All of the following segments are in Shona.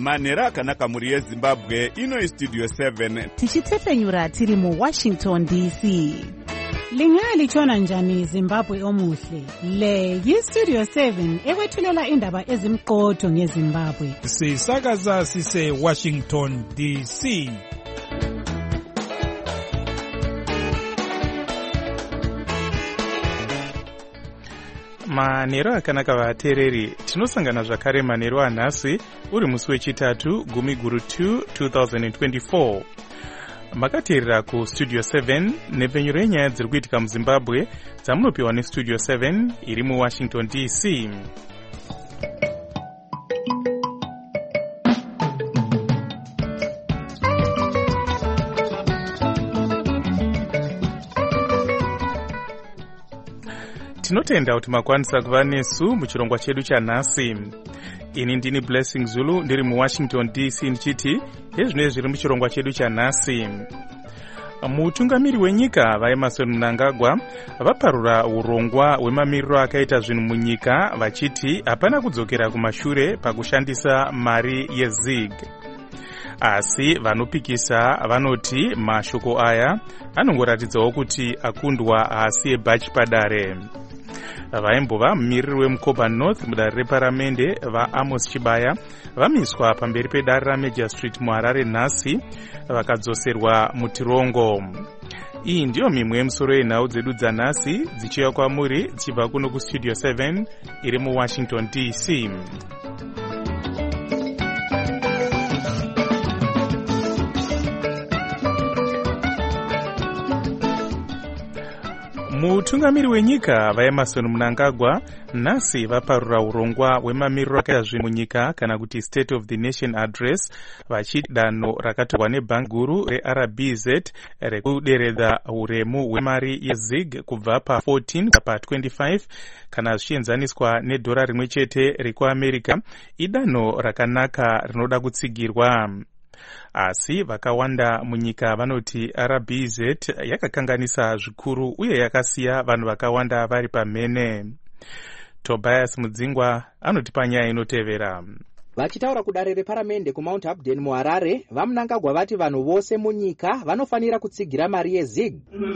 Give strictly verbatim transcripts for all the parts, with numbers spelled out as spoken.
manhero akanaka mhuri yezimbabwe. Ino istudio seven tichitefenyura tiri muwashington D C. Lingalitshona njani Zimbabwe omuhle? Le yistudio seven ekwethulela indaba ezimqotho ngeZimbabwe. Sisakaza sise Washington D C. Manhero akanaka vatereri, tinosangana zvakare manhero anhasi uri musi wechitatu gumi guru two twenty twenty-four. Makateerera ku Studio seven nepfenyuro yenyaya dziri kuitika muZimbabwe dzamunopiwa neStudio seven iri muWashington D C. Tinotenda kuti makwanisa kuva nesu muchirongwa chedu chanhasi. Ini ndini Blessing Zulu ndiri muWashington D C ndichiti ezvinenge zviri muchirongwa chedu chanhasi. Mutungamiri wenyika vaEmmerson Mnangagwa vaparura urongwa hwemamiriro akaita zvinhu munyika vachiti hapana kudzokera kumashure pakushandisa mari yeZig. Asi vanopikisa vanoti mashoko aya anongoratidzawo kuti akundwa asi eBach padare. Vaimbova mumiriri weMukoba North mudare reparamende vaAmos Chibaya vamiswa pamberi pedare raMajor Street muHarare nhasi vakadzoserwa mutirongo. Iyi ndiyo mimwe yemusoro yenhau dzedu dzanhasi dzichiuya kwamuri dzichibva kuno kuStudio seven iri muWashington D C. Mutungamiri wenyika vaEmmerson Mnangagwa nhasi vaparura urongwa hwemamiriro akaita zvinhu munyika kana kuti State of the Nation Address vachiti danho rakatorwa nebhangi guru reR B Z rekuderedza uremu hwemari yeZig kubva pa fourteen pa twenty-five kana zvichienzaniswa nedhora rimwe chete rekuAmerica idanho rakanaka rinoda kutsigirwa. Asi vakawanda munyika vanoti R B Z yakakanganisa zvikuru uye yakasiya vanhu vakawanda vari pamhene. Tobias Mudzingwa anotipa nyaya inotevera. Vachitaura kudare reparamende kuMount Upton muHarare, vaMnangagwa vati vanhu vose munyika vanofanira kutsigira mari yeZig.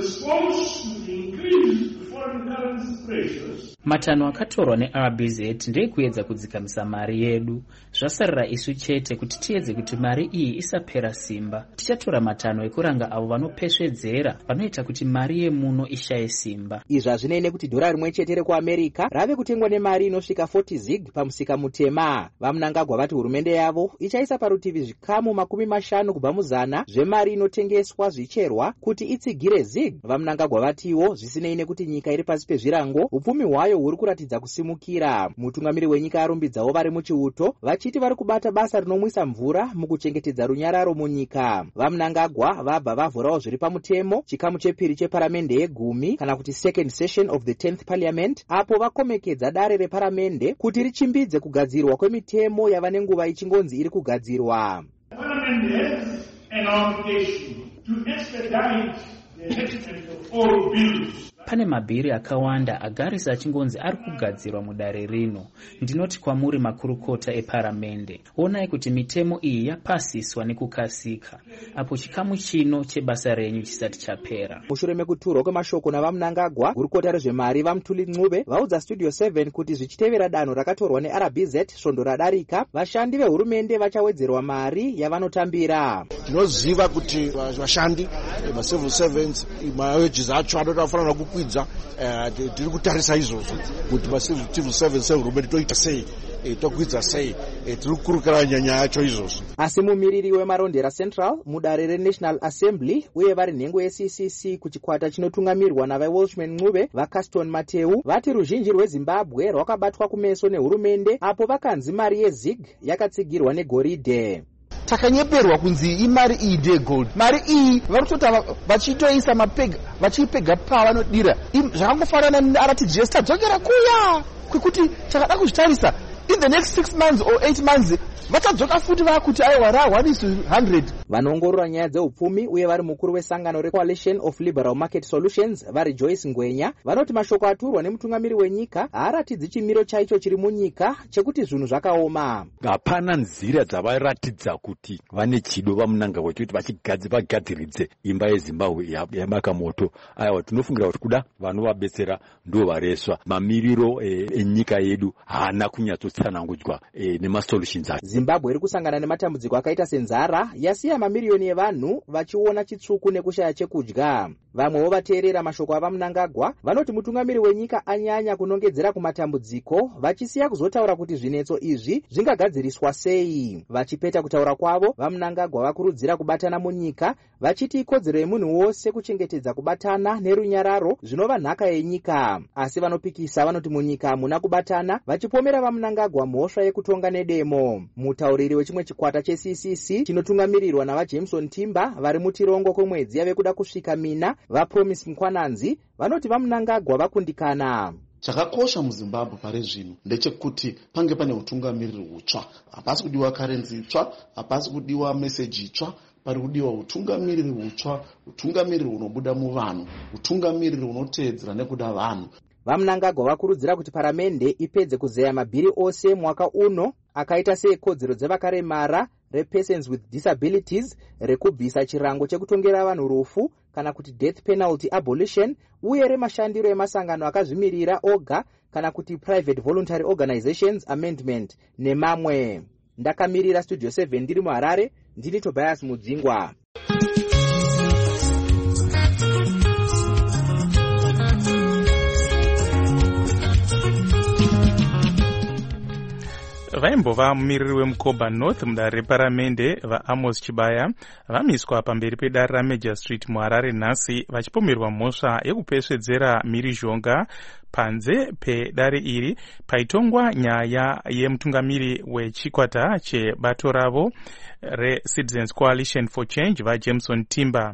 Matanho akatorwa neR B Z ndeekuedza kudzikamisa mari yedu. Zvasarira isu chete kuti tiedze kuti mari iyi isapera simba. Tichatora matanho ekuranga avo vanopesvedzera vanoita kuti mari yemuno ishaye simba. Izvi hazvinei nekuti dhora rimwe chete rekuAmerica rave kutengwa nemari inosvika forty zig pamusika mutema. VaMnangagwa vati hurumende yavo ichaisa parutivi zvikamu makumi mashanu kubva muzana zvemari inotengeswa zvicherwa kuti itsigire Zig. VaMnangagwa vatiwo zvisinei nekuti nyika iri pasi pezvirango upfumi hwayo huri kuratidza kusimukira. Mutungamiri wenyika arumbidzawo vari muchiuto vachiti vari kubata basa rinomwisa mvura mukuchengetedza runyararo munyika. VaMnangagwa vabva vavhurawo zviri pamutemo chikamu chepiri cheparamende yegumi kana kuti second session of the tenth parliament apo vakomekedza dare reparamende kuti richimbidze kugadzirwa kwemitemo yava nenguva ichingonzi iri kugadzirwa. Parliament has an obligation to expedite the enactment of all bills. Pane mabhiri akawanda agarisa achingonzi ari kugadzirwa mudare rino. Ndinoti kwamuri makurukota eparamende, onai kuti mitemo iyi yapasiswa nekukasika apo chikamu chino chebasa renyu chisati chapera. Mushure mekuturwa kwemashoko navaMnangagwa, gurukota rezvemari vaMutuli Ncube vaudza Studio seven kuti zvichitevera danho rakatorwa neR B Z svondo radarika, vashandi vehurumende vachawedzerwa mari yavanotambira. Tinoziva kuti vashandi macivil servants mawages acho anofanira kukwidza. Tiri kutarisa izvozvo kuti macivil servants ehurumende toita sei, tokwidza sei, tiri kukurukira nyanya yacho izvozvo. Asi mumiriri wemarondera Central mudare reNational Assembly uye vari nhengo yeC C C kuchikwata chinotungamirwa navaWelshman Ncube vaCaston Mateu vati ruzhinji rweZimbabwe rwakabatwa kumeso nehurumende apo vakanzi mari yeZig yakatsigirwa negoridhe. Takanyeperwa kunzi imari iyi ndegold. Mari iyi varikutota vachitoisa mapega vachipega pavanodira. Zvakangofanana neR T G S tadzokera kuya kwekuti takada kuzvitarisa in the next six months or eight months vachadzoka futi vakuti aiwa rahwanisi one hundred. Vanoongorora nyaya dzeupfumi uye vari mukuru wesangano reCoalition of Liberal Market Solutions vari Joyce Ngwenya vanoti mashoko aturwa nemutungamiri wenyika haaratidzi chimiro chaicho chiri munyika chekuti zvinhu zvakaoma. Hapana nzira dzavaratidza kuti vane chido vamunangagwa chekuti vachigadziriridze imba yeZimbabwe yamaka moto. Aiwa, tinofungira kuti kuda vanovabetsera ndo vareswa. Mamiriro enyika yedu haana kunyatsotsanangudzwa nemasolutions acho. Zimbabwe iri kusangana nematambudziko akaita senzara yasiya mamiriyoni evanhu vachiona chitsvuku nekushaya chekudya. Vamwewo vateerera mashoko avamunangagwa vanoti mutungamiri wenyika anyanya kunongedzera kumatambudziko vachisiya kuzotaura kuti zvinetso izvi zvingagadziriswa sei. Vachipeta kutaura kwavo, vamunangagwa vakurudzira kubatana munyika vachiti ikodzero yemunhu wose kuchengetedza kubatana nerunyararo zvinova nhaka yenyika. Asi vanopikisa vanoti munyika hamuna kubatana, vachipomera vamunangagwa mhosva yekutonga nedemo. Mutauriri wechimwe chikwata che-C C C chinotungamirirwa navaJameson Timber vari mutirongo kwemwedzi yave kuda kusvika mina vaPromise Mkwananzi vanoti vamunangagwa vakundikana. Chakakosha muZimbabwe pari zvino ndechekuti pange pane utungamiriri hutsva. Hapasi kudiwa karenzi itsva, hapasi kudiwa meseji itsva, pari kudiwa utungamiriri hutsva, utungamiriri unobuda muvanhu, utungamiriri unoteedzera nekuda vanhu. Vamunangagwa vakurudzira kuti paramende ipedze kuzeya mabhiri ose mwaka uno akaita seekodzero dzevakaremara, repersons with disabilities, rekubvisa chirango chekutongera vanhu rufu kana kuti death penalty abolition, uye remashandiro emasangano akazvimirira oga kana kuti private voluntary organizations amendment nemamwe. Ndakamirira Studio seven ndiri muHarare, ndini Tobias Mudzingwa. vaimbova mumiriri wemukoba north mudare reparamende vaAmos Chibaya vamiswa pamberi pedare raMajor Street muHarare nhasi vachipomerwa mhosva yekupesvedzera mhirizhonga panze pedare iri paitongwa nyaya yemutungamiri wechikwata chebato ravo reCitizens Coalition for Change vaJameson Timber.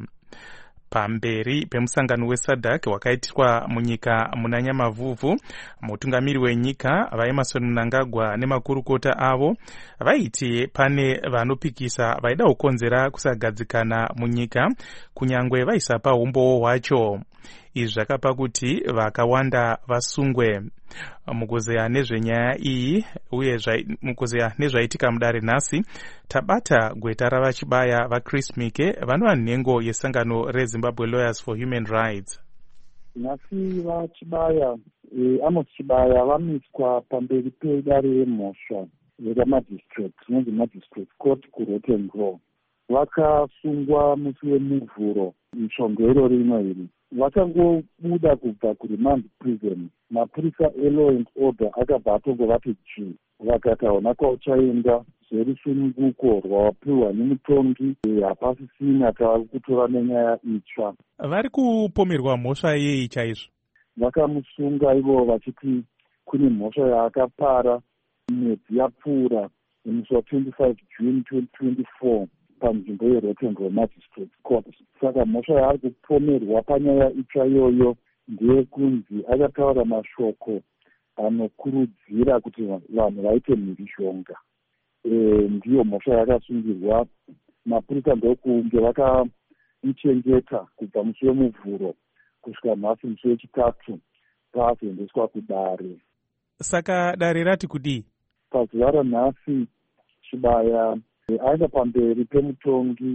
Pamberi pemusangano weSADC wakaitirwa munyika muna Nyamavhuvhu, mutungamiri wenyika vaEmmerson Mnangagwa nemakurukota avo vaiti pane vanopikisa vaida kukonzera kusagadzikana munyika kunyangwe vaisapa umbowo hwacho. Izvi zvakapa kuti vakawanda vasungwe. Mukuzeya nezvenyaya iyi uye mukuzeya nezvaitika mudare nhasi tabata gweta ravachibaya vaChris Mike vanova nhengo yesangano reZimbabwe Lawyers for Human Rights. Nhasi vachibaya Amos Chibaya vamiswa pamberi pedare remhosva remagistrate inonzi Magistrate Court kuRotterdam. Vakasungwa musi wemuvhuro mishongo irori rino iri. Vakangobuda kubva kuremand prison. Mapurisa elaw and order akabva atongovati ji vakati hauna kwauchaenda zverusununguko rwawapiwa nemutongi hapasisina tava kutora nenyaya itsva. Vari kupomerwa mhosva yei chaizvo? Vakamusunga ivo vachiti kune mhosva yaakapara mwedzi yapfuura musi wa25 June twenty twenty-four panzvimbo yeRotterdam Magistrate Court. Saka mhosva yaari kupomerwa panyaya itsva iyoyo ndeyekunzi akataura mashoko anokurudzira kuti vanhu vaite mhirizhonga. E, ndiyo mhosva yakasungirwa. Mapurisa ndokunge vakamuchengeta kubva musi wemuvhuro kusvika nhasi musi wechitatu paazoendeswa kudare. Saka dare rati kudii? Pazuva ranhasi Chibaya e, aenda pamberi pemutongi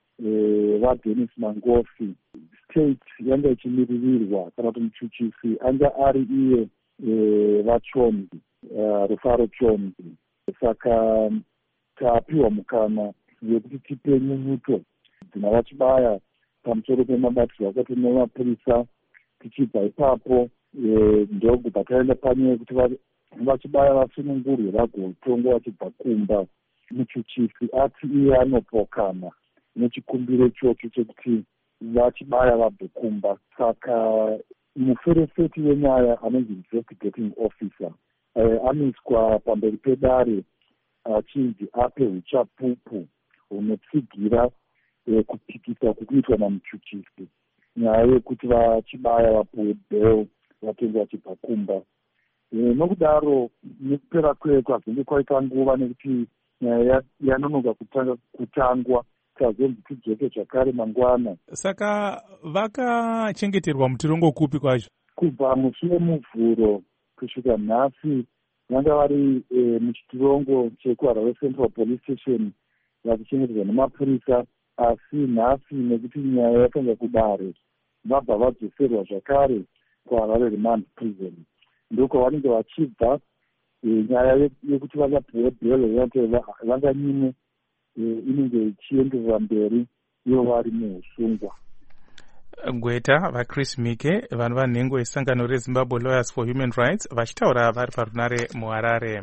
e, vaDenis Mangofi. State yanga ichimiririrwa kana kuti muchuchisi anga ari iye e, vaChomzi uh, Rufaro Chomzi. Saka tapiwa mukana yekuti tipe nyunyuto dzina vachibaya pamusoro pemabatirwo akati nemapurisa. Tichibva ipapo e, ndobva taenda panyaya kuti vachibaya vasunungurwe vagotongwa vachibva kumba. Muchuchisi ati iye anopokana nechikumbiro ichocho chekuti vachibaya vabve kumba. Saka muferefeti wenyaya anonzi investigating officer e, amiswa pamberi pedare achinzi ape uchapupu hunotsigira e, kupikisa kukuitwa namuchuchisi nyaya yekuti vachibaya vapuwe bail vatenge vachibva kumba. E, nokudaro nekupera kweko hazvinge kwaita nguva nekuti nyaya yanonoka kutanga kutangwa tazonzi tidzoke zvakare mangwana. Saka vakachengeterwa mutirongo kupi kwacho? Kubva musi wemuvhuro kusvika nhasi vanga vari e, muchitirongo chekuharare Central Police Station vachichengeterwa nemapurisa, asi nhasi nekuti nyaya yakanga kudare vabva vadzoserwa zvakare kuHarare Remand Prison. Ndoko vanenge vachibva e, nyaya yekuti vangapiwe bhelo yati vanganyime e, inenge ichienderera mberi ivo vari muusungwa. Gweta vaChris Mike, vanhu vanhengo esangano reZimbabwe Lawyers for Human Rights, vachitaura vari parunare muHarare.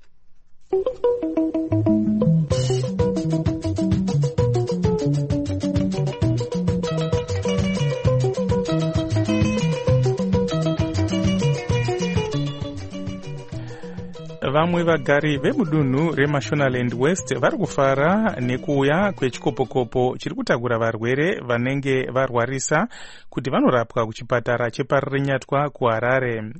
Vamwe vagari vemudunhu reMashonaland West vari kufara nekuuya kwechikopokopo chiri kutakura varwere vanenge varwarisa kuti vanorapwa kuchipatara cheParirenyatwa kuHarare.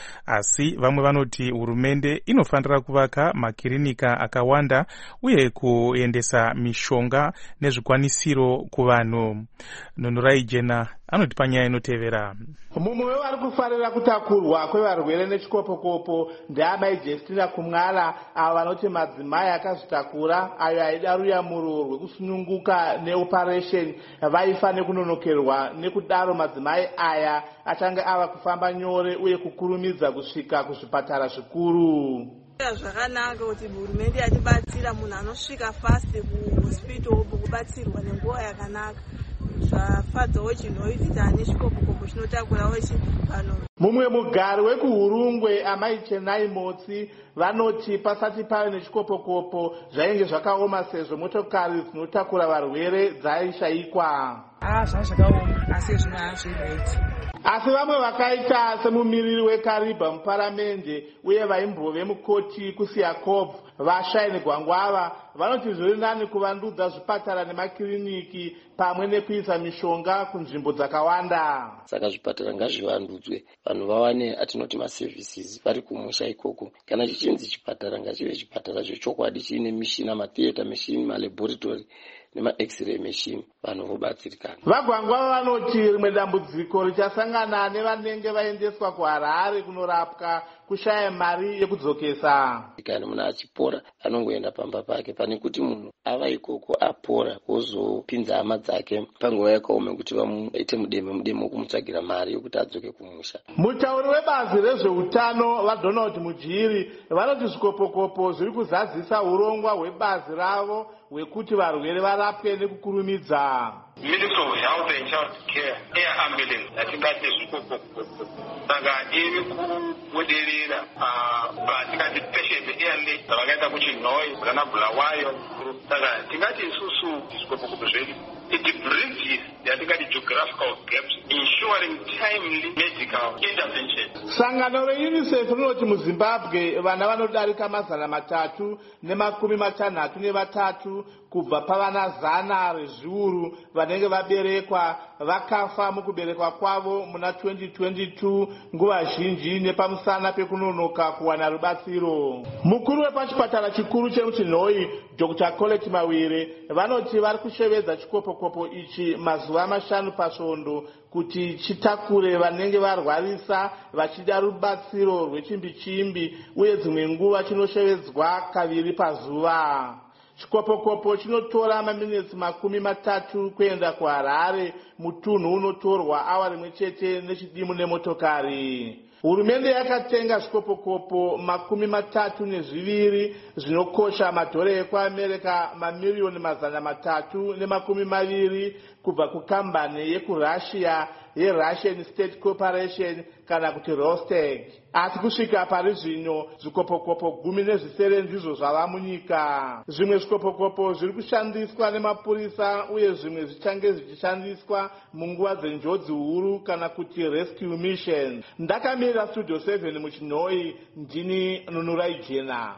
Asi vamwe vanoti hurumende inofanira kuvaka makirinika akawanda uye kuendesa mishonga nezvikwanisiro kuvanhu. Nunurai Jena anoti panyaya inotevera. Mumwe wevari kufarira kutakurwa kwevarwere nechikopokopo ndeamai Jestina Kumwala, avo vanoti madzimai akazvitakura ayo aida ruyamuro rwekusununguka neoperation vaifa nekunonokerwa, nekudaro madzimai aya achange ava kufamba nyore uye kukurumidza kusvika kuzvipatara zvikuru. Zvakanaka kuti hurumende yatibatsira munhu anosvika fast kuhospital kubatsirwa nenguva yakanaka. Zvafadzawo chinoita nechikopokopo chinotakurawo chipano. Mumwe mugari wekuHurungwe amai Chenai Motsi vanoti pasati pave nechikopokopo zvainge zvakaoma sezvo motokari dzinotakura varwere dzaishayikwa. Ah, zvazvakaoma asi zvino hazvireiti. Asi vamwe vakaita semumiriri weKariba muparamende uye vaimbove mukoti kuSiakov vaShaini Gwangwava vanoti zviri nani kuvandudza zvipatara nemakiriniki pamwe nekuisa mishonga kunzvimbo dzakawanda. Saka zvipatara ngazvivandudzwe, vanhu vawane atinoti maservices vari kumusha ikoko. Kana chichinzi chipatara ngachive chipatara zvechokwadi chiine mishina, matheater machine, malaboratory nema-x-ray machine, vanhu vobatsirikana. Vagwangwa vanoti rimwe dambudziko richasangana nevanenge vaendeswa kuHarare kunorapwa kushaya mari yekudzokesa. Kana munhu achipora anongoenda pamba pake, pane kuti munhu ava ikoko apora wozopinza hama dzake panguva yakaoma kuti vamuite mudemo mudemo kumutsvagira mari yokuti adzoke kumusha. Mutauri webazi rezveutano vaDonald Mujiri vanoti zvikopokopo zviri kuzadzisa urongwa hwebazi ravo hwekuti varwere varapwe nekukurumidza. Ministry of Health and Child Care, Air Ambulance, atingati zvikopokopo. Saka iri kubudirira patingati patient airlift vakaita kuChinhoyi kana Bulawayo. Saka tingati isusu zvikopokopo zvedu it bridges yatingati geographical gaps, ensuring timely medical intervention. Sangano reUNICEF rinoti muZimbabwe vana vanodarika mazana matatu nemakumi matanhatu nevatatu kubva pavana zana rezviuru vanenge vaberekwa vakafa mukuberekwa kwavo muna twenty twenty-two, nguva zhinji nepamusana pekunonoka kuwana rubatsiro. Mukuru wepachipatara chikuru chemuChinhoyi Doctor Colette Mawire vanoti vari kushevedza chikopokopo ichi mazuva mashanu pasvondo kuti chitakure vanenge varwarisa vachida rubatsiro rwechimbi-chimbi uye dzimwe nguva chinoshevedzwa kaviri pazuva. Chikopokopo chinotora maminitsi makumi matatu kuenda kuHarare, mutunhu unotorwa awa rimwe chete nechidimu nemotokari. Hurumende yakatenga zvikopokopo makumi matatu nezviviri zvinokosha madhora ekuAmerika mamiliyoni mazana matatu nemakumi maviri kubva kukambani yekuRussia yeRussian State Corporation kana kuti Rostec. Asi kusvika pari zvino zvikopokopo gumi nezvisere ndizvo zvava munyika. Zvimwe zvikopokopo zviri kushandiswa nemapurisa uye zvimwe zvichange zvichishandiswa munguva dzenjodzi huru kana kuti rescue mission. Ndakamira Studio seven muChinhoyi, ndini Nunurai Jena.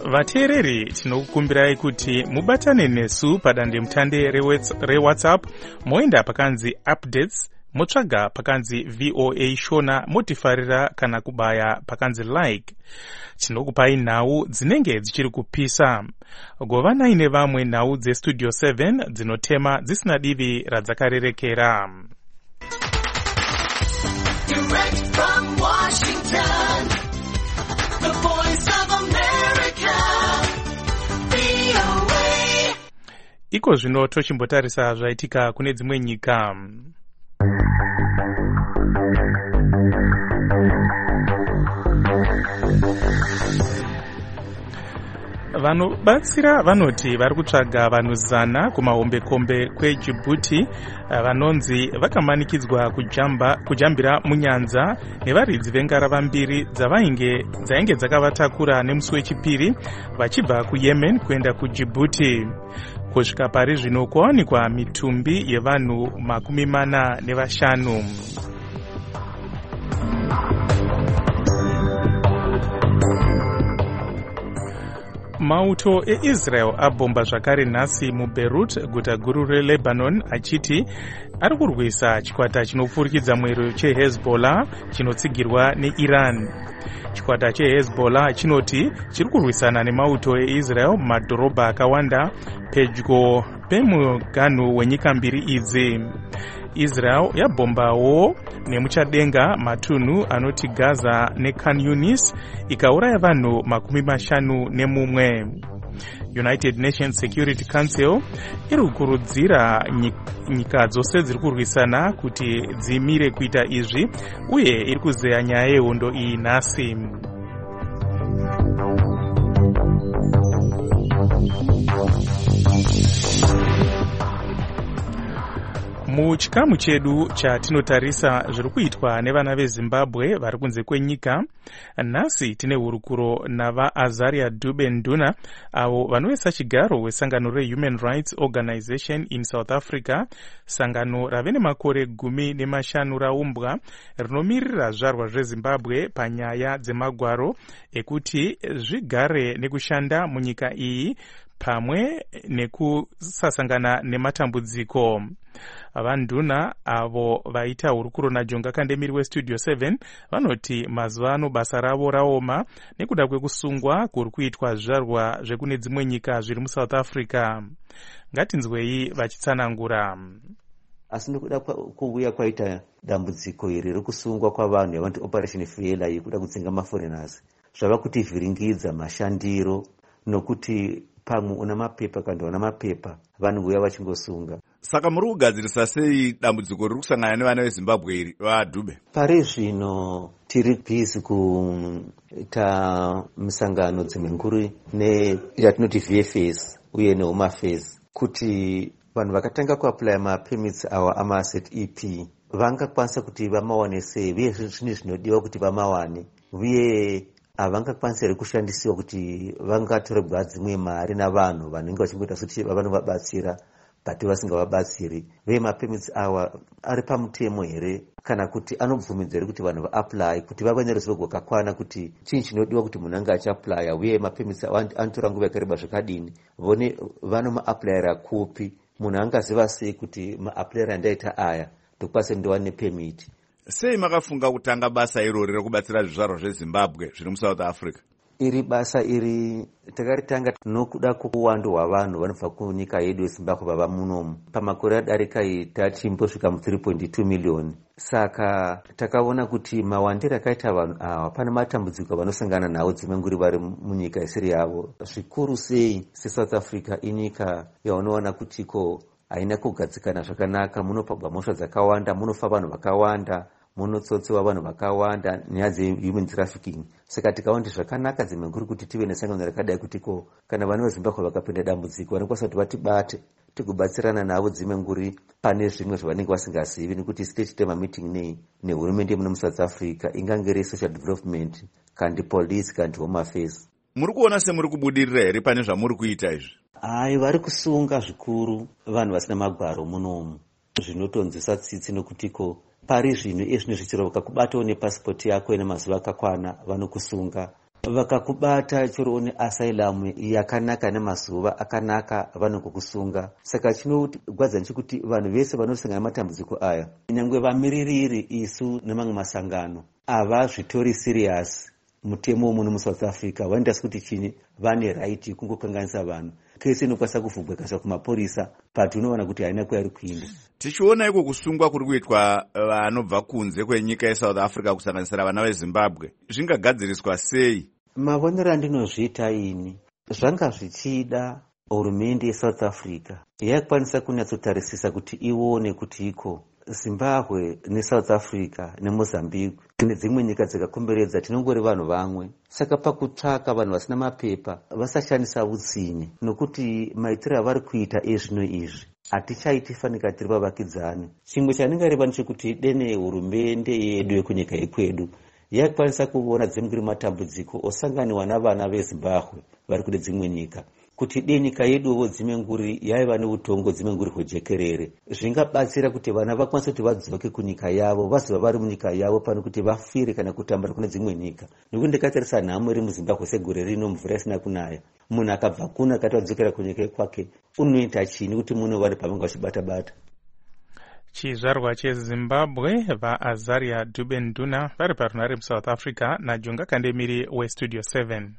vateereri tinokukumbirai kuti mubatane nesu padandemutande rewhatsapp moenda pakanzi updates motsvaga pakanzi voa shona motifarira kana kubaya pakanzi like. Tinokupai nhau dzinenge dzichiri kupisa. Govanai nevamwe nhau dzestudio seven dzinotema dzisina divi radzakarerekera. Direct from Washington, the voice of America, V O A. Iko zvino tochimbotarisa zvaitika kune dzimwe nyika. Vanobatsira vanoti vari kutsvaga vanhu zana kumahombekombe kweDjibouti vanonzi vakamanikidzwa kujamba kujambira munyanza nevaridzi vengarava mbiri dzavainge dzainge dzakavatakura nemusi wechipiri vachibva kuYemen kuenda kuDjibouti. Kusvika pari zvino kwawanikwa mitumbi yevanhu makumi mana nevashanu. Mauto eIsrael abomba zvakare nhasi muBeirut, guta guru reLebanon, achiti ari kurwisa chikwata chinopfurikidza mwero cheHezbollah chinotsigirwa neIran. Chikwata cheHezbollah chinoti chiri kurwisana nemauto eIsrael mumadhorobha akawanda pedyo pemuganhu wenyika mbiri idzi. Israel yabombawo nemuchadenga matunhu anoti Gaza neKhan Yunis ikauraya vanhu makumi mashanu nemumwe. United Nations Security Council iri kukurudzira nyika dzose dziri kurwisana kuti dzimire kuita izvi uye iri kuzeya nyaya yehondo iyi nhasi. Muchikamu chedu chatinotarisa zviri kuitwa nevana veZimbabwe vari kunze kwenyika, nhasi tine hurukuro navaAzaria Dube Nduna avo vanovesa chigaro wesangano reHuman Rights Organization in South Africa, sangano rave nemakore gumi nemashanu raumbwa rinomirira zvarwa zveZimbabwe panyaya dzemagwaro ekuti zvigare nekushanda munyika iyi pamwe nekusasangana nematambudziko. Vanduna avo vaita hurukuro naJonga Kandemiri weStudio seven vanoti mazuva ano basa ravo raoma nekuda kwekusungwa kuri kuitwa zvarwa zvekune dzimwe nyika zviri muSouth Africa. Ngatinzwei vachitsanangura. Asi nekuda kuuya kwaita dambudziko iri rekusungwa kwavanhu yavanoti Operation Failure yekuda kudzinga maforeigners zvava kutivhiringidza mashandiro nokuti pamwe una mapepa kandi una mapepa vanhu uya vachingosunga. Saka muri kugadzirisa sei dambudziko riri kusangana nevana veZimbabwe iri vaDube? Pari zvino tiri bhizi kuita misangano dzimwe nguru neyatinoti V F S uye neHome Affairs kuti vanhu vakatanga kuapply mapermits awa amaasset E P vangakwanisa kuti vamawane sei uye zvine zvinodiwa kuti vamawane uye havangakwanisa kushandisiwa kuti vangatorerwa dzimwe mari navanhu vanenge vachingoita kuti vanovabatsira but vasingavabatsiri. Uye mapermits awa ari pamutemo here kana kuti anobvumidza here kuti vanhu vaapply kuti vave neruzivo rwakakwana kuti chii chinodiwa kuti munhu ange achiapply uye mapermits anotora nguva yakareba zvakadini, vone vanomaapplyira kupi, munhu angaziva sei kuti maapplyira andaita aya ndokwanisa ndiwane permit. Sei makafunga kutanga basa irori rekubatsira zvizvarwa zveZimbabwe zviri muSouth Africa? Iri basa iri takaritanga nokuda kwokuwanda hwavanhu vanobva kunyika yedu yeZimbabwe vava munomu. Pamakore adarika tatimbosvika mu three point two million. Saka takaona kuti mawandiro akaita vanhu ava pane matambudziko vanosangana nawo dzimwe nguri vari munyika isiri yavo. Zvikuru sei seSouth Africa inyika yaunoona kutiko haina kugadzikana zvakanaka, munopabwa mhosva dzakawanda, munofa vanhu vakawanda, munotsotsewa vanhu vakawanda, nyaya dzehuman trafficking. Saka tikaona kuti zvakanaka dzimwe nguri kuti tive nesangano rakadai kutiko kana vana veZimbabwe vakapinda dambudziko vanokwanisa kuti vatibate tikubatsirana navo dzimwe nguri pane zvimwe zvavanenge vasingazivi, nekuti state tema meeting nei nehurumende yemuno muSouth Africa ingange iri social development kandi police kandi Home Affairs. Muri kuona semuri kubudirira here pane zvamuri kuita izvi? Hai, vari kusunga zvikuru vanhu vasina magwaro munomu, zvinotonzwisa tsitsi nokutiko pari zvino izvino zvichirova kakubatawo nepasipoti yako ine mazuva akakwana vanokusunga. vakakubata chero une asylum yakanaka nemazuva akanaka vanokukusunga. Saka chinogwadza nechekuti vanhu vese vanosangana matambudziko aya, nyangwe vamiririri isu nemamwe masangano, havazvitori serious mutemo muno muSouth Africa. Vaindasi kuti chini, vane right kungokanganisa vanhu. Kese inokwanisa kuvhugwa ikaiswa kumapurisa, but unoona kuti haina kwayari kuinda. Tichiona iko kusungwa kuri kuitwa vanobva kunze kwenyika yeSouth Africa kusanganisira vana veZimbabwe, zvingagadziriswa sei? Mavonero andinozviita ini, zvanga zvichida hurumende yeSouth Africa yakwanisa kunyatsotarisisa kuti ione kuti iko Zimbabwe neSouth Africa neMozambique nedzimwe nyika dzakakomberedza tinongori vanhu vamwe. Saka pakutsvaka vanhu vasina mapepa vasashandisa utsinye, nokuti maitiro avari kuita ezvino izvi hatichaiti fanika tiri vavakidzani. Chimwe chanenge reva ndechekuti dene hurumende yedu yekunyika yekwedu yakwanisa kuona dzimwe matambudziko osanganiwa navana veZimbabwe vari kune dzimwe nyika, kuti dei nyika yeduwo dzimwe nguri yaiva neutongo dzimwe nguri hwejekerere. Zvingabatsira kuti vana vakwanise kuti vadzoke kunyika yavo, vaziva vari munyika yavo pano kuti vafire kana kutambira kune dzimwe nyika. Nokuti ndakatarisa nhamo iri muZimbabwe segore rino, mvura isina kunaya. Munhu akabva kuno akati wadzokera kunyika kwake unoita chini kuti muno vari pavanga vachibata-bata. Chizvarwa cheZimbabwe vaAzaria Dubenduna vari parunare muSouth Africa naJunga Kandemiri weStudio seven.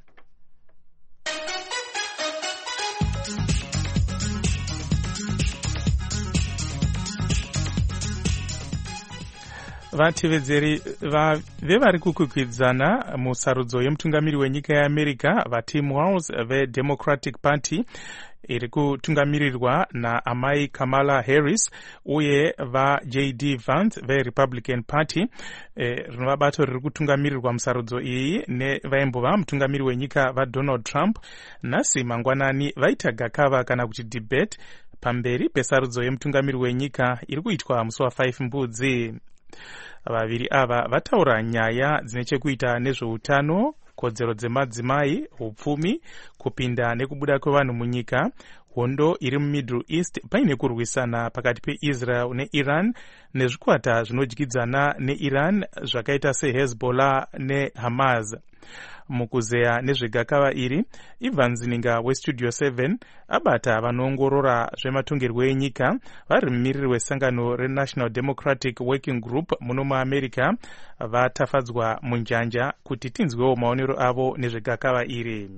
Vatevedzeri vevari kukwikwidzana musarudzo yemutungamiri wenyika yeAmerica vaTim Walz veDemocratic Party iri kutungamirirwa naamai Kamala Harris uye vaJ D Vance veRepublican Party. Rinova bato riri kutungamirirwa musarudzo iyi nevaimbova mutungamiri wenyika vaDonald Trump. Nhasi mangwanani vaita gakava kana kuti debate pamberi pesarudzo yemutungamiri wenyika iri kuitwa musi wafive mbudzi. Vaviri ava vataura nyaya dzine chekuita nezveutano, kodzero dzemadzimai, upfumi, kupinda nekubuda kwevanhu munyika, hondo iri muMiddle East paine kurwisana pakati peIsrael neIran, nezvikwata zvinodyidzana neIran zvakaita seHezbollah neHamas. Mukuzeya nezvegakava iri, Ivan Zininga weStudio seven abata vanoongorora zvematongerwo enyika vari mumiriri wesangano reNational Democratic Working Group muno muAmerica vatafadzwa munjanja kuti tinzwewo maonero avo nezvegakava iri.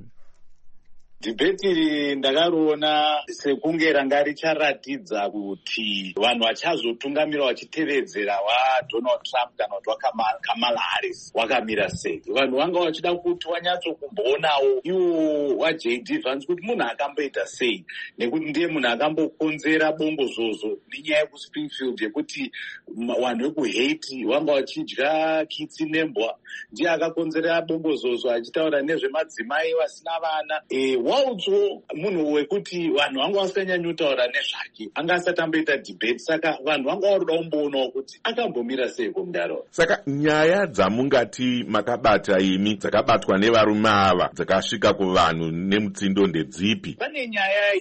Dhibheti iri ndakariona sekunge ranga richaratidza kuti vanhu vachazotungamira vachitevedzera waDonald Trump kana kuti waKamala Harris wakamira sei. Vanhu vanga vachida kuti wanyatsokumbonawo iwo waJ D Vance kuti munhu akamboita sei, nekuti ndiye munhu akambokonzera bongozozo nenyaya yekuSpringfield yekuti vanhu vekuHaiti vanga vachidya kitsi nembwa. Ndiye akakonzera bongozozo achitaura nezvemadzimai vasina vana. E, Waldzo munhu wekuti vanhu vanga vasanyanyutaura nezvake, anga asati amboita debate. Saka vanhu vanga varuda kumboonawo kuti akambomira sei kumudaro. Saka nyaya dzamungati makabata imi dzakabatwa nevarume ava dzakasvika kuvanhu nemutsindo ndedzipi? Pane nyaya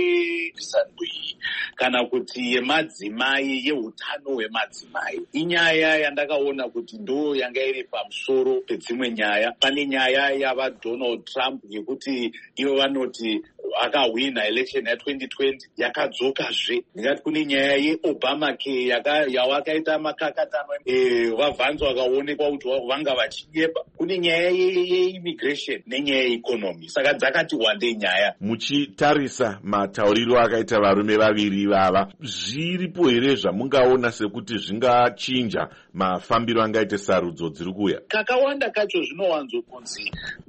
yesanbwi kana kuti yemadzimai, yeutano hwemadzimai. Inyaya yandakaona kuti ndo yanga iri pamusoro pedzimwe nyaya. Pane nyaya yavaDonald Trump yekuti ivo vanoti akahwina election ya twenty twenty yakadzokazve. Ndingati kune nyaya yeObamacare yawakaita makakatano vavhanzi vakaonekwa kuti vanga vachiyeba. Kune nyaya yeimmigration nenyaya yeeconomy. Saka dzakati wande nyaya. Muchitarisa matauriro akaita varume vaviri vava, zviripo here zvamungaona sekuti zvingachinja mafambiro angaite sarudzo dziri kuuya? Kakawanda kacho zvinowanzokunzi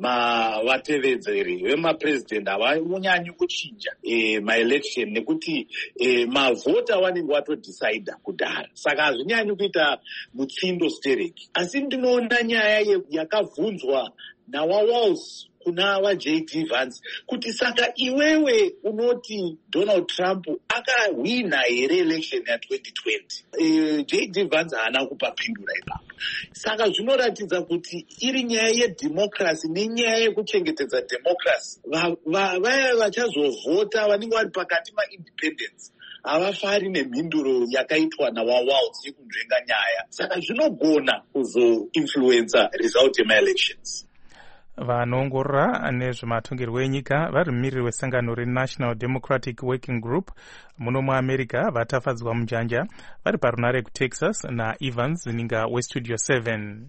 vatevedzeri vemapresident havanyanyi kuchinja e, maelection nekuti e, mavhota vanenge vatodecida kudhara. Saka hazvinyanyi kuita mutsindo stereki. Asi ndinoona nyaya yakabvunzwa nawaWalz kuna vaJ D Vance kuti saka iwewe unoti Donald Trump akahwina here election ya twenty twenty. E, J D Vance haana kupa pindura ipapo. Saka zvinoratidza kuti iri nyaya yedemocracy nenyaya yekuchengetedza democracy. Vaya vachazovhota vanenge vari pakati maindependence havafari nemhinduro yakaitwa nawaWalz yekunzvenga nyaya. Saka zvinogona kuzoinfluenza result yemaelections. vanoongorora nezvematongerwo enyika vari mumiriri wesangano renational democratic working group muno muamerica vatafadzwa munjanja vari parunare kutexas naevans ninga westudio seven.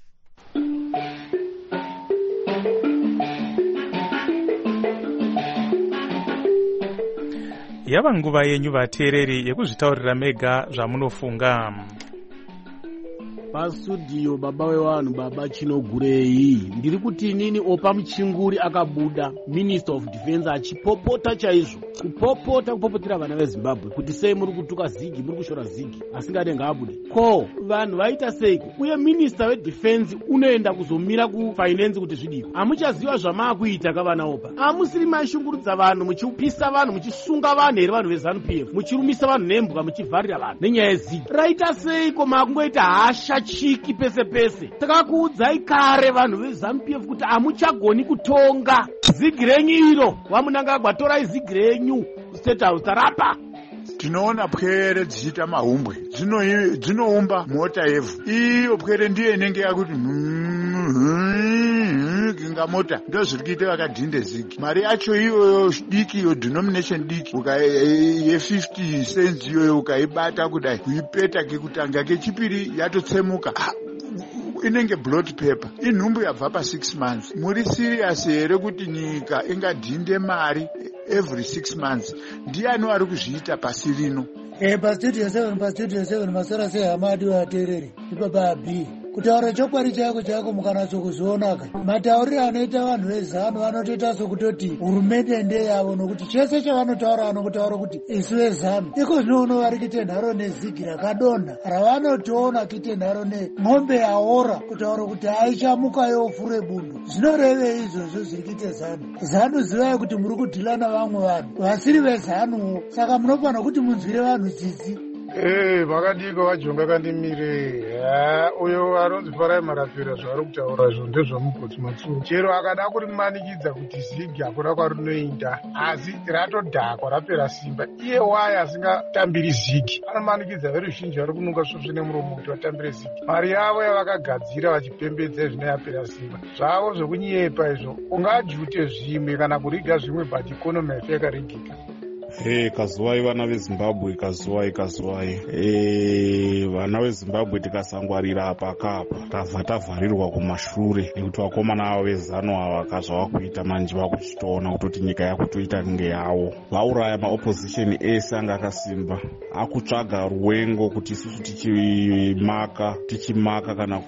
yava nguva yenyu vateereri yekuzvitaurira mega zvamunofunga. pastudio baba wevanhu baba chinogurei ndiri kuti inini opa muchinguri akabuda minister of defense achipopota chaizvo kupopota kupopotera vana vezimbabwe kuti sei muri kutuka zigi muri kushora zigi asingade ngaabude ko vanhu vaita seiko uye minister wedefense unoenda kuzomira kufinance kuti zvidiko hamuchaziva zvamaakuita kavana opa hamusiri maishungurudza vanhu muchipisa vanhu muchisunga vanhu here vanhu vezanu p f muchirumisa vanhu nembwa muchivharira vanhu nenyaya yezigi raita seiko maakungoita hasha chiki pese pese takakuudzai kare vanhu vezanu p f kuti hamuchagoni kutonga zigi renyu iro wamunangagwa torai zigi renyu state house tarapa. tinoona pwere dzichiita mahumbwe dzinoumba mota yevhu iyo pwere ndiyo inenge yakuti kinga mota ndo zviri kuita vakadhinde zigi mari yacho iyoyo diki iyo denomination diki ye50 cents iyoyo ukaibata kudai kuipeta kekutanga kechipiri yatotsemuka inenge blot paper inhumbu yabva pa-six months muri serious here kuti nyika ingadhinde mari every six months ndiani wari kuzviita pasi rino? Eh, pastudio seven pastudio seven masora sehamadi vateereri ipapa b kutaura chokwadi chako chako mukanatso kuzvionaka matauriro anoita vanhu vezano vanotoita sokutoti hurumende ndeyavo nokuti chese chavanotaura vanokutaura kuti isu vezano iko zvinoona vari kuite nharo nezigi rakadonha ravanotoona kuite nharo nemombe yaora kutaura kuti aichamuka yofure bundo zvinoreve izvozvo zviri kuite zano zano zivai kuti muri kudhilana vamwe vanhu vasiri vezanuwo saka munofana kuti munzwire vanhu tsitsi. Eh, vakadiko vajonga kandimire uyo aronzi farai marapira zvaari kutaura zvo ndezvamugotsi matsuro chero akada kurimanikidza kuti zigi hakuna kwarinoenda asi ratodhakwa rapera simba iye waye asingatambiri zigi anomanikidza veruzhinji vari kununga svosve nemuromo kuti vatambire zigi mari yavo yavakagadzira vachipembedza zvino yapera simba zvavo zvokunyepa izvo ungajute zvimwe kana kuriga zvimwe but ikonomi yacho yakaregeka. Hey, kazuwai vana vezimbabwe kazuwai kazuwai hey, vana vezimbabwe tikasangwarira apa kapa tabva tavharirwa kumashure nekuti vakomana avo vezano ava kazvavakuita manje vakuchitoona kutoti nyika yakutoita kunge yavo vauraya maopposition ese anga akasimba akutsvaga ruwengo kuti isusu tichimaka tichimaka kana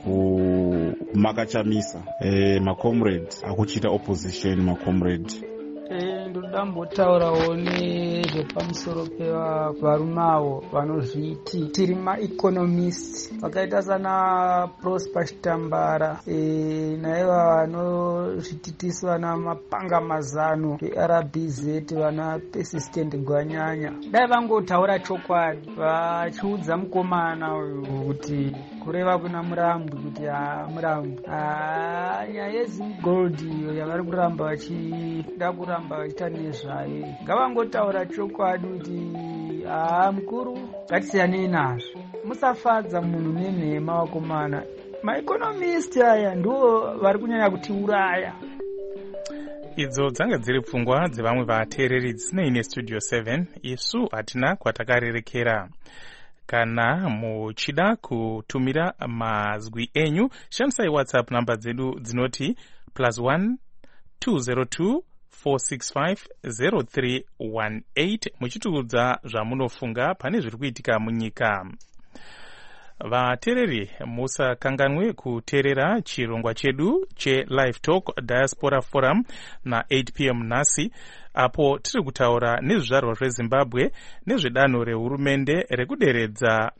kumaka chamisa hey, macomrades akuchiita opposition macomrade. ndodambotaurawo nezvepamusoro pevarume avo vanozviti tiri maeconomist vakaita sana Prosper Chitambara e, naiva vanozvititisi vana mapanga mazano veR B Z vana Persistent Gwanyanya dai vangotaura chokwadi vachiudza mukomana uyu kuti kureva kuna Murambi kuti ha Murambi nyaya yeZimgold iyo yavari kuramba vachida kuramba vachiita nezvayo ngavangotaura chokwadi kuti haa mukuru ngatisiyanei nazvo musafadza munhu nenhema vakomana maeconomist aya ndo vari kunyanya kutiuraya. idzo dzanga dziri pfungwa dzevamwe vateereri dzisinei nestudio seven isu hatina kwatakarerekera. Kana muchida kutumira mazwi enyu shandisai WhatsApp namba dzedu dzinoti plus one two zero two four six five zero three one eight muchitiudza zvamunofunga pane zviri kuitika munyika. Vateereri musakanganwe kuteerera chirongwa chedu che-Live Talk Diaspora Forum na eight p m nhasi apo tiri kutaura nezvizvarwa zveZimbabwe nezvedanho rehurumende rekuderedza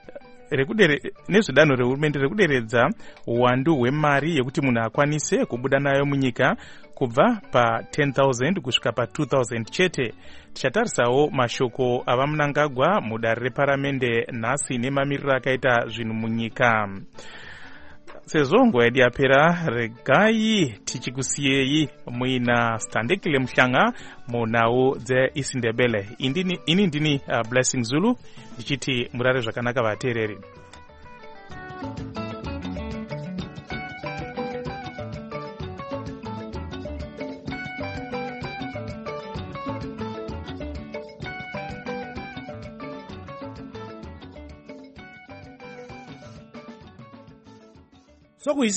nezvedanho rehurumende rekuderedza uwandu hwemari yekuti munhu akwanise kubuda nayo munyika kubva pa ten thousand kusvika pa two thousand chete. Tichatarisawo mashoko ava Mnangagwa mudare reparamende nhasi nemamiriro akaita zvinhu munyika. Sezvo nguva yedu yapera regai tichikusiyei muina Standekile Muhlanga munhau dzeIsindebele. Ini ndini uh, Blessing Zulu ndichiti murare zvakanaka vateereri. sokuisi